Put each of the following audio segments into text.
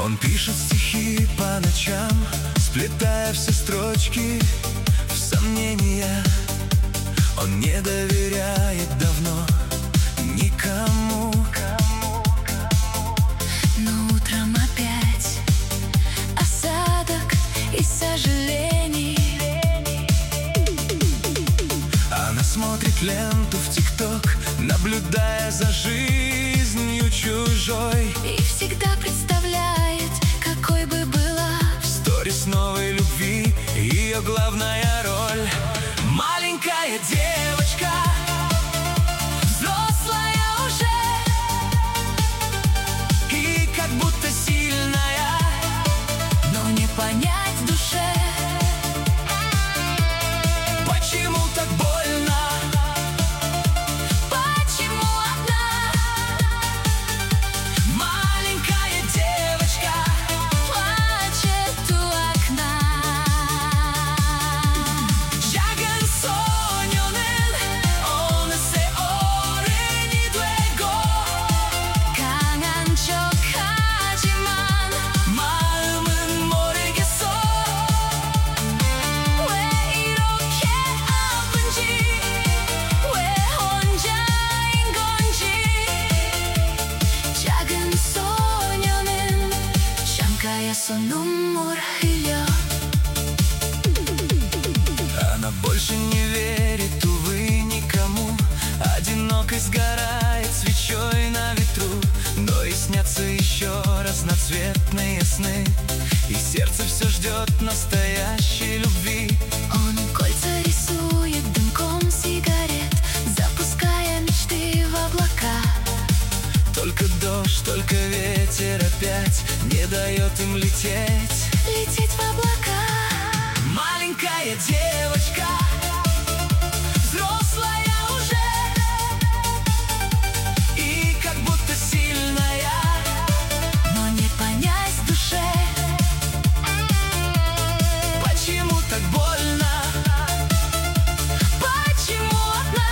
Он пишет стихи по ночам, сплетая все строчки в сомнения. Он не доверяет давно никому. Но утром опять осадок и сожалений. Она смотрит ленту в ТикТок, наблюдая за жизнью чужой, И всегда представляет, какой бы была в сторис новой любви ее главная роль. Маленькая девочка, взрослая уже, и как будто сильная, но не понять в душе. почему так больно? Почему одна Маленькая девочка плачет у окна? 작은 소녀는 어느새 어른이 되고 강한 척하지만 마음은 모르겠어. 왜 이렇게 아픈지, 왜 혼자인 건지. 작은 소녀는 창가에서 눈물 흘려. Она больше не верит, увы, никому. Одиноко сгорает свечой на ветру. Но и снятся еще разноцветные сны, и сердце все ждет настоящей любви. Он кольца рисует дымком сигарет, запуская мечты в облака. Только дождь, только ветер опять не дает им лететь. Лететь в облака. Маленькая девочка, взрослая уже, и как будто сильная, Но не понять в душе. почему так больно? Почему одна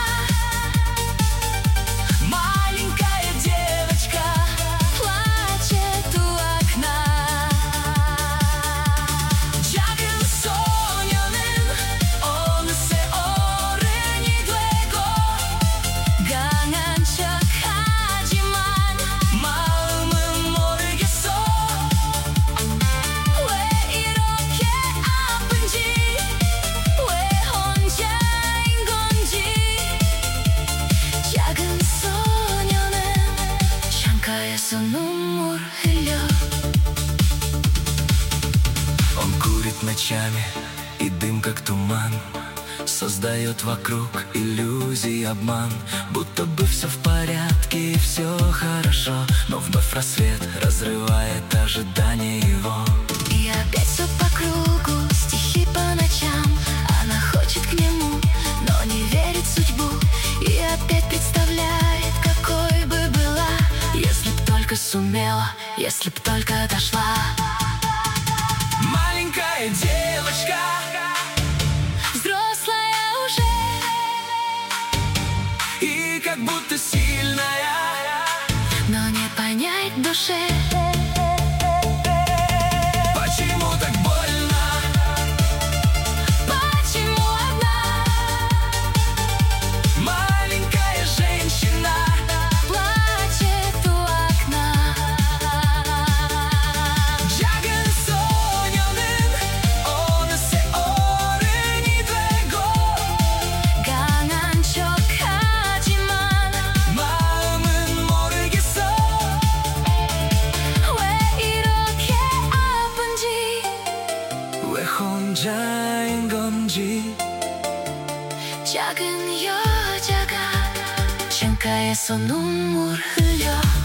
Маленькая девочка плачет у окна? 작은 소녀는 어느새 어른이 되고 강한 척하지만 마음은 모르겠어. 왜 이렇게 아픈지, 왜 혼자인 건지. 작은 소녀는 창가에서 눈물 흘려. Он курит ночами, и дым как туман создает вокруг иллюзий обман, будто бы все в порядке и все хорошо. Но вновь рассвет разрывает ожидание его. И опять все по кругу, стихи по ночам. Она хочет к нему, но не верит в судьбу. И опять представляет, какой бы была, если б только сумела, если б только дошла. Маленькая девочка, Взрослая уже, и как будто сильная, но не понять в душе. почему так больно? Почему одна Маленькая женщина, плачет у окна? 작은 소녀는 어느새 어른이 되고 강한 척하지만 마음은 모르겠어. 왜 이렇게 아픈지, 왜 혼자인 건지. 작은 여자가 창가에서 눈물 흘려.